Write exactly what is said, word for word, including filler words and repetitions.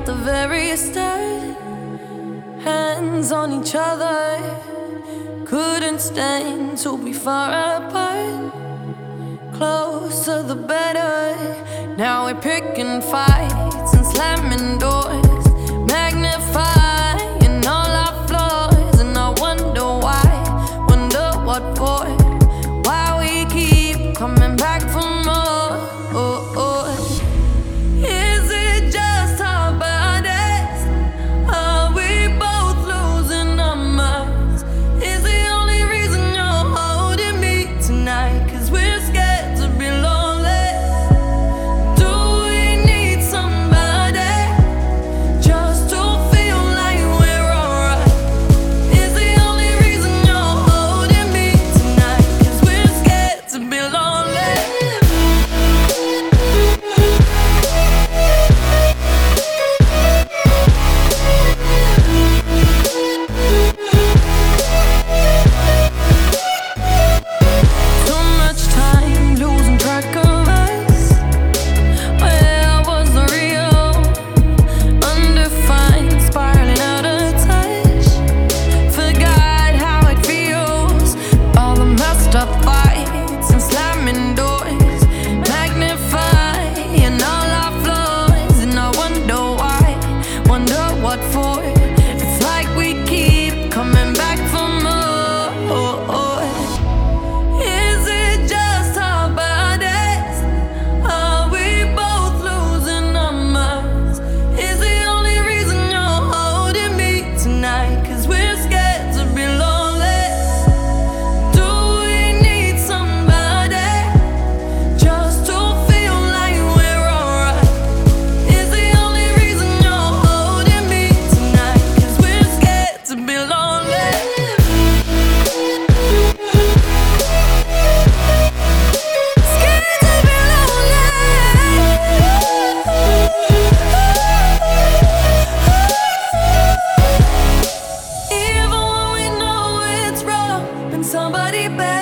the very start, hands on each other, couldn't stand to be far apart. Closer the better. Now we're picking fights and slamming doors, magnifying all our flaws. And I wonder why, wonder what for, why we keep coming back for more. Oh, oh. Is it just our bodies? Are we both losing our minds? Is the only reason you're holding me tonight 'cause we're scared to be lonely? Do we need somebody just to feel like we're alright? Is the only reason you're holding me tonight 'cause we're scared to be lonely? Too much time losing track of us. Where was the real? Undefined, spiraling out of touch. Forgot how it feels. All the messed up fights and slamming doors, magnifying all our flaws. And I wonder why, wonder what for. It's like we keep coming back for more. Is it just our bodies? Are we both losing our minds? Is the only reason you're holding me tonight 'cause we're scared to be lonely? Do we need somebody just to feel like we're alright? Is the only reason you're holding me tonight 'cause we're scared to be lonely? Scared to be lonely. Even when we know it's wrong, been somebody better.